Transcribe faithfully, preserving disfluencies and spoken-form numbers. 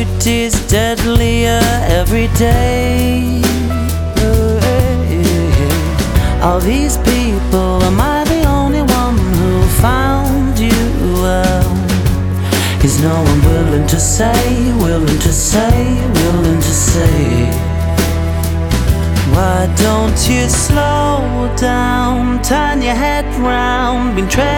it is deadlier every day. All these people, am I the only one who found you out? Is no one willing to say, willing to say, willing to say? Why don't you slow down, turn your head round, been tra-